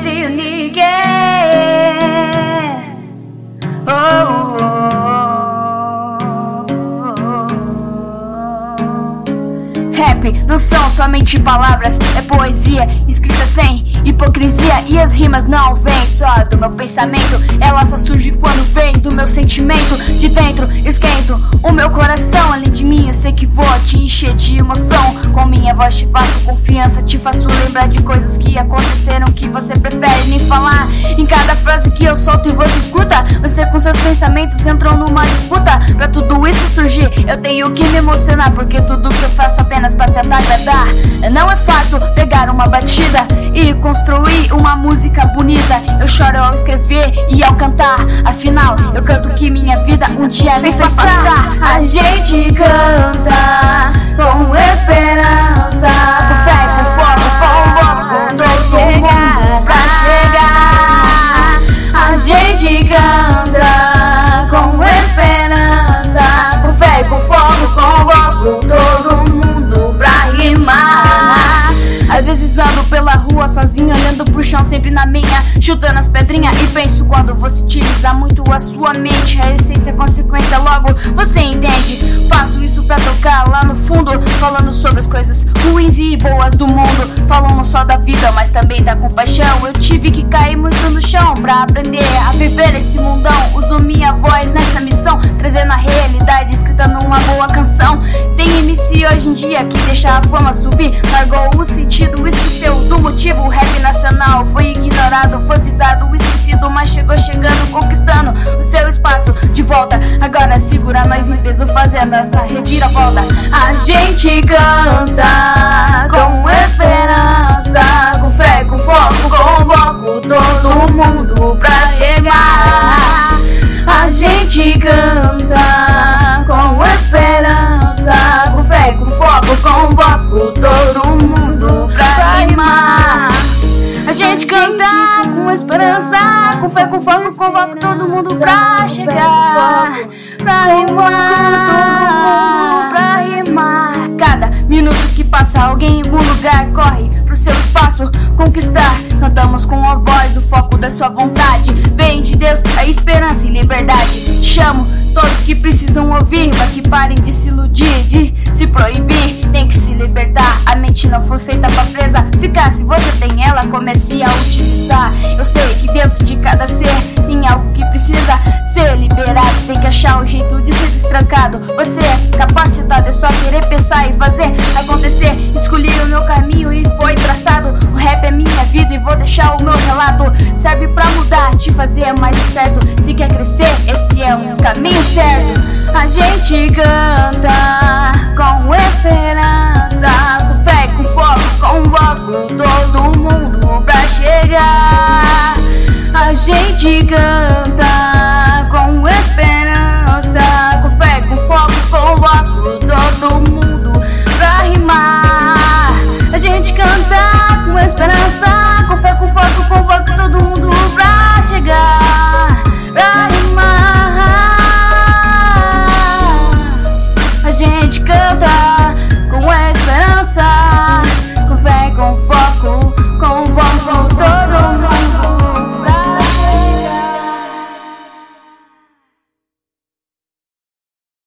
see you again. Oh, rap não são somente palavras, é poesia escrita sem hipocrisia. E as rimas não vêm só do meu pensamento, ela só surge quando vem do meu sentimento. De dentro esquento o meu coração, além de mim eu sei que vou te encher de emoção. Com minha voz te faço confiança, te faço lembrar de coisas que aconteceram que você prefere nem falar. Em cada frase que eu solto e você escuta, você com seus pensamentos entrou numa disputa. Pra tudo isso surgir eu tenho que me emocionar, porque tudo que eu faço apenas pra tentar agradar. Não é fácil pegar uma batida e construir uma música bonita. Eu choro ao escrever e ao cantar, afinal eu canto que minha vida um dia me fez passar. A gente canta com esperança, com fé, com foco, com foco, todo mundo pra chegar. A gente canta com esperança, com fé, com foco, com foco, todo mundo pra rimar. Às vezes ando pela rua sozinha, olhando pro chão sempre na minha, chutando as pedrinhas e penso quando você utiliza muito a sua mente. A essência, a consequência, logo você entende. Faço isso pra tocar lá no fundo, falando sobre as coisas ruins e boas do mundo. Falando só da vida, mas também da compaixão. Eu tive que cair muito no chão pra aprender a viver esse mundão. Uso minha voz nessa missão, trazendo a realidade escrita numa boa canção. Tem MC hoje em dia que deixa a fama subir, largou o sentido, esqueceu do motivo. O rap nacional foi ignorado, foi pisado, esquecido, mas chegou chegando, conquistando o seu espaço de volta. Agora segura nós em peso, fazendo essa reviravolta. A gente canta com esperança, com fé, com foco, convoco todo mundo pra chegar. A gente canta com esperança, com fé, com foco, convoco todo mundo pra rimar. A gente canta com esperança, com fé, com foco, convoco todo mundo pra chegar. Pra rimar, pra rimar. Cada minuto que passa alguém em algum lugar corre pro seu espaço conquistar. Cantamos com a voz, o foco da sua vontade. Vem de Deus a esperança e liberdade. Chamo todos que precisam ouvir, pra que parem de se iludir, de se proibir. Tem que se libertar, a mente não foi feita pra presa ficar. Se você tem ela, comece a utilizar. Eu sei que dentro de cada ser tem algo que precisa ser liberado. Tem que achar um jeito de ser destrancado. Você é capacitado, é só querer pensar e fazer acontecer. Escolhi o meu caminho e foi traçado. O rap é minha vida e vou deixar o meu relato. Serve pra mudar, te fazer mais esperto. Se quer crescer, esse é um dos caminhos certos. A gente canta com esperança, com fé, com foco, convoco todo mundo pra chegar. A gente canta